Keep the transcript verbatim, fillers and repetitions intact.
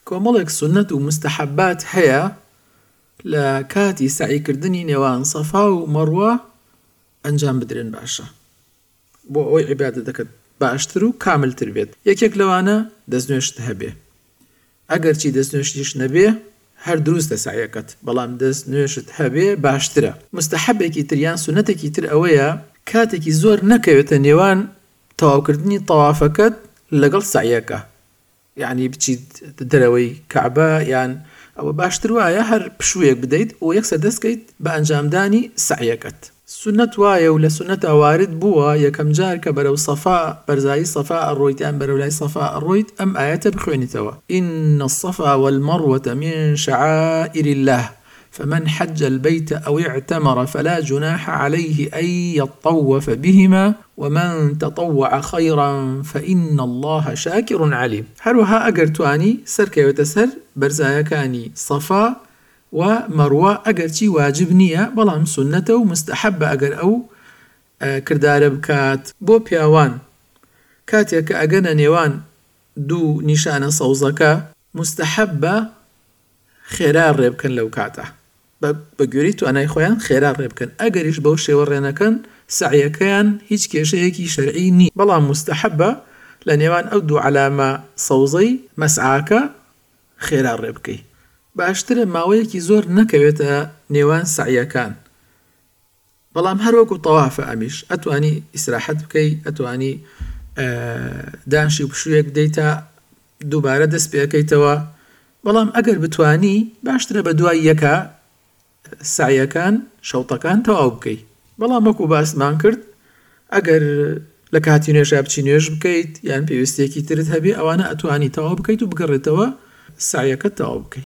کۆمەڵێک سونەت و مستەحەبات هەیە لە کاتی سەعیکردنی نێوان سەفا و مەروە ئەنجام بدرێن باشە بۆ ئەوەی عیبادەتەکەت باشتر و کاملتر بێت. یەکێک لەوانە دەستنوێشت هەبێ. ئەگەرچی دەستنوێشتیش نەبێ هەر دروستە سەعیەکەت، بەڵام دەستنوێشت هەبێ باشترە. مستەحەبێکی تر یان سونەتێکی تر ئەوەیە کاتێکی زۆر نەکەوێتە نێوان تەواوکردنی تەوافەکەت لەگەڵ سەعیەکە، یعنی بچیت دەرەوەی کەعبە یان ئەوە باشتر وایە هەر پشوویەک بدەیت و یەکسەر دەستکەیت بە ئەنجامدانی سەعیەکەت. سونەت وایە و لە سونەتە وارد بووە یەکەم جار کە بەرەو سەفا بەرزایی سەفا ئەڕۆیت یان بەرەو لای سەفا ئەڕۆیت ئەم ئایەتە بخوێنیتەوە: إن الصفا والمروة من شعائر الله فمن حج البيت أو اعتمر فلا جناح عليه أن يطوف بهما ومن تطوع خيرا فإن الله شاكر عليم. هروها أجر تواني سركي وتسر برزايكاني صفا ومروة أجر شي واجب نية بلام سنة ومستحبة أجر أو كردار بكات بو بياوان كاتيك أجنا نيوان دو نشان صوزكا مستحبة خيرار ريبكن لو كاته بەگوێری توانای خۆیان خێرا ڕێبکەن، ئەگەریش بەو شێوە ڕێنەکەن سەعیەکەیان هیچ کێشەیەکی شەرعی نی، بەڵام مستەحەبە لە نێوان ئەو دوو عەلامە سەوزەی مەسعاکە خێرا ڕێبکەی. باشترە ماوەیەکی زۆر نەکەوێتە نێوان سەعیەکان، بەڵام هەروەکو تەوافە ئەمیش ئەتوانی ئیسراحەت بکەی، ئەتوانی دانشی و پشوویەک بدەیت تا دووبارە دەست پێەکەیتەوە، بەڵام ئەگەر بتوانی باشترە بە دوای یەکە سعیەکان شەوتەکان تەواو بکەیت. بەڵام وەکو باسمان کرد ئەگەر لە کاتی نوێژا بچی نوێژ بکەیت یان پێویستێکی ترت هەبێ ئەوانە ئەتوانی تەواو بکەیت و بگەڕێتەوە سعیەکەت تەواو بکەیت.